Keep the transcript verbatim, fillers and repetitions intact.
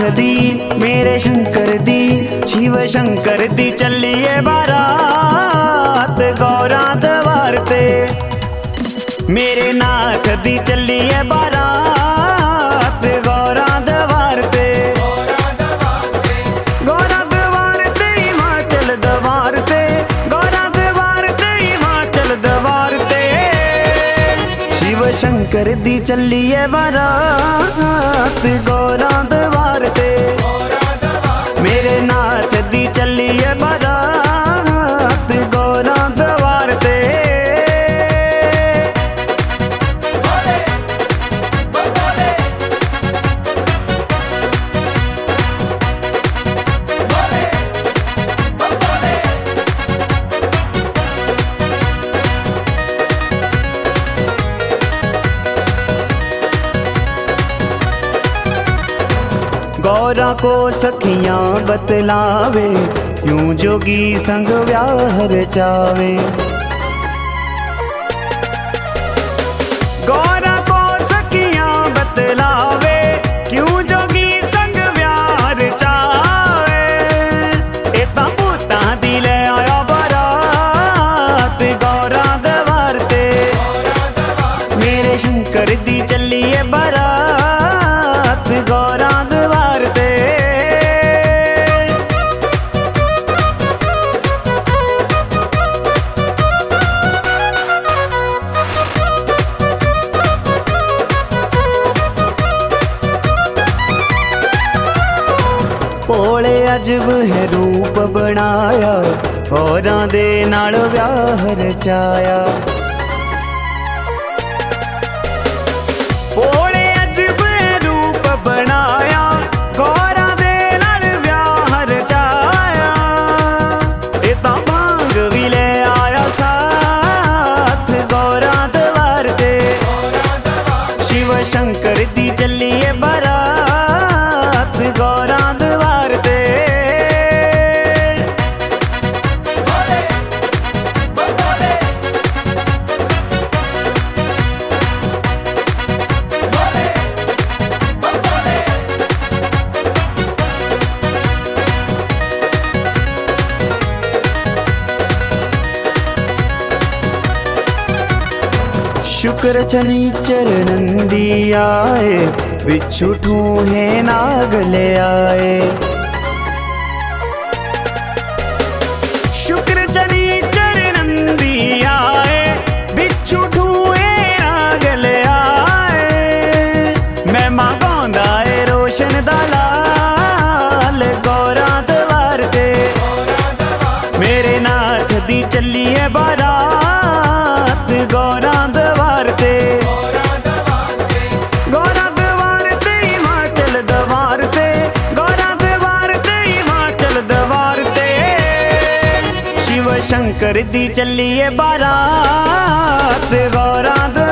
दी मेरे शंकर दी शिव शंकर दी चलिए बारात गौरा द्वार ते। मेरे नाथ दी चलिए बारात गौरा द्वार ते। गौरा द्वार ते हिमाचल द्वार ते। गौरा द्वार ते हिमाचल द्वार ते। शिव शंकर दी चलिए बारात गौरा द्वार ते। मेरे नाथ दी चलिए बारात गौरा द्वार ते। गौरा को सखियां बतलावे यूं जोगी संग व्याह रचावे। गौरा को सखियां बतलावे क्यों जोगी संग व्याह रचावे। इतना भूतां दी ले आया बारात गौरा द्वार ते। मेरे शंकर दी चलिए बारात गौरा द्वार ते। भोले अजब है रूप बनाया औरां दे नाल व्याह रचाया। भोले अजब है रूप बनाया गौरा दे नाल व्याह रचाया। इता भांग भी ले आया साथ गौरा द्वार ते। शिव शंकर दी चलिए बारात गौरा द्वार ते। शुक्र शनिचर नंदी आए बिच्छू ठूहे नाग ले आए। शुक्र शनिचर नंदी आए बिच्छू ठूहे नाग ले आए। मैं मां गांदा ए रोशन दा लाल गौरा द्वार ते। मेरे नाथ दी चलिए बारात गौरा द्वार ते। गौरा द्वार ते हिमाचल द्वार ते। गौरा द्वार ते हिमाचल द्वार ते। शिव शंकर दी चलिए बारात गौरा द्वार